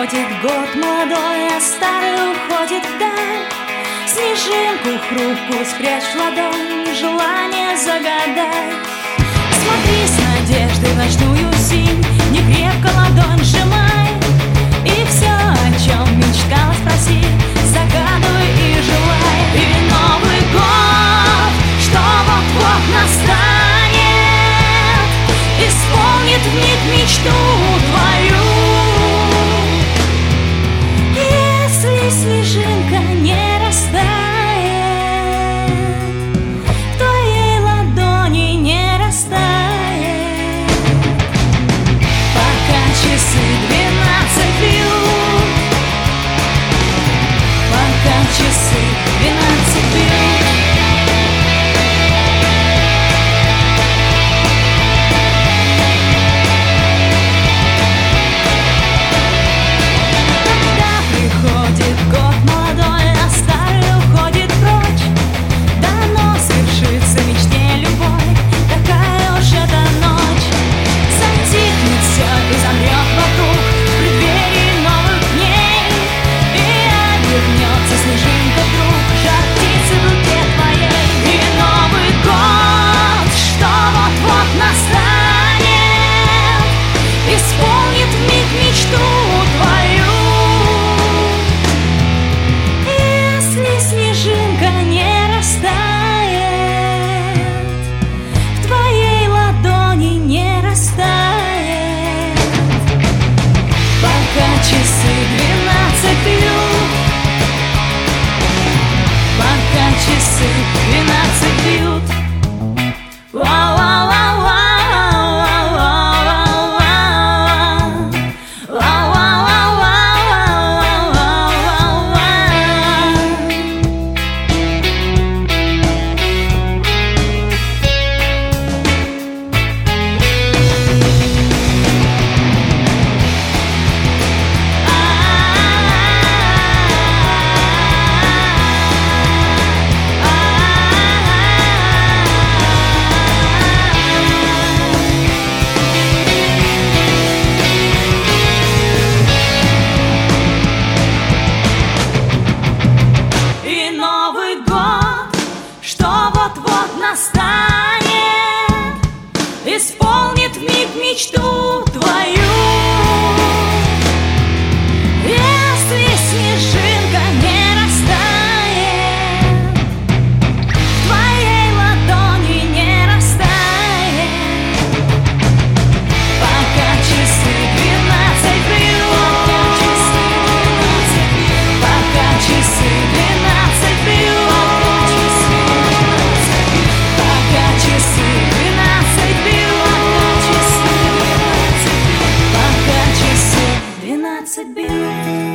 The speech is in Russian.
приходит год молодой, а старый уходит вдаль. Снежинку хрупкую спрячь в ладонь, желание загадай. Смотри с надеждой в ночную синь, не крепко ладонь сжимай. И все, о чем мечтала, спроси, загадывай и желай. И Новый год, что вот-вот настанет, исполнит вмиг мечту твою. Если снежинка не растает, в твоей ладони не растает, пока часы 12 бьют, пока часы 12 бьют. Часы 12 бьют, пока часы 12 бьют. Настанет, исполнит вмиг мечту твою. Если снежинка не растает, в твоей ладони не растает, пока часы 12 бьют, пока часы 12 бьют. Часы 12 бьют, пока часы 12 бьют.